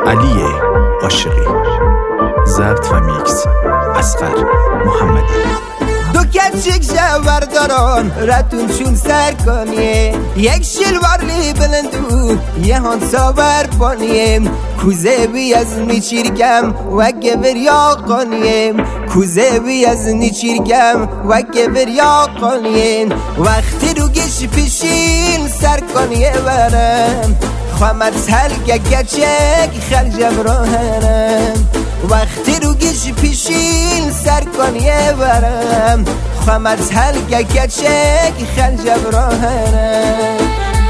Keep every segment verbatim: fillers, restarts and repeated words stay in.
علی عاشقی. ضبط و میکس اصغر محمدی. دو کچک جورداران رتون چون سر کنیه، یک شلوار لی بلندو یه هان ساور بانیم، کوزه بی از نیچیرگم و گبر یا قانیم، کوزه بی از نیچیرگم و گبر یا قانیم. وقتی رو گش پیشین سر کنیه برم، خواهمت هلگه گچک خلجم راهنم. وقتی رو گش پیشین سر کنیه برم، خواهمت هلگه گچک خلجم راهنم.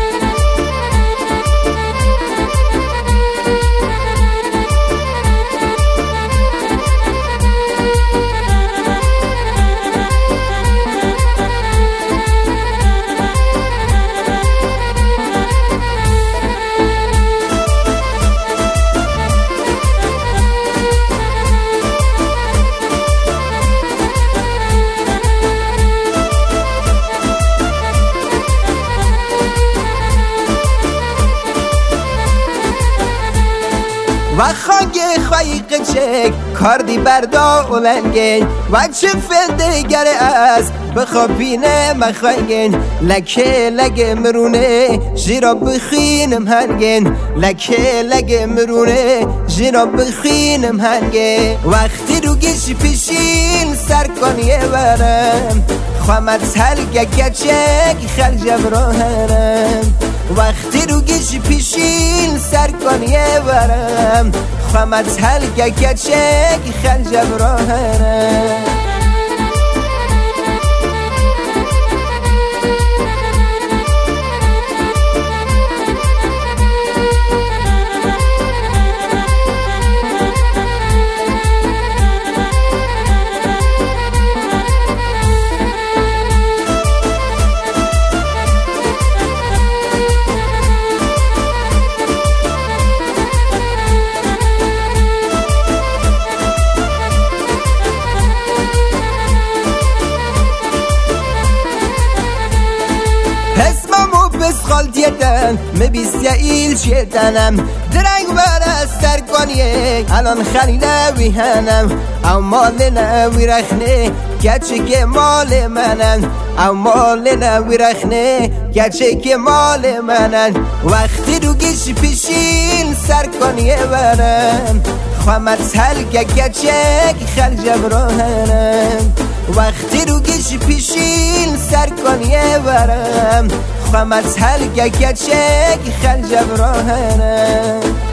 و خانگه خواهی قچک کاردی بردا اولنگین، و چه فلده گره از بخوابینه مخوانگین. لکه لگه مرونه جیرا بخینم هنگین، لکه لگه مرونه جیرا بخینم هنگین. وقتی رو گشی پیشین سر کنیه برم، خواهمت هلگه گچک خلجم راهنم. وقتی رو گشی پیشین سر کنیه برم، خواهمت هلگه گچک خلجم راهنم. بسخال دیدن مبیس یا ایل شیطنم، درنگ برست سر کنیه الان خلیل ویهنم. او مال نوی رخنه گچه که مال منن، او مال نوی رخنه گچه که مال منن. وقتی رو گشی پیشین سر کنیه برم، خواهمت هلگه گچک خلجم راهنم. وقتی رو گشی پیشین سر کنیه برم، خواهمت هلگه گچک خلجم راهنم.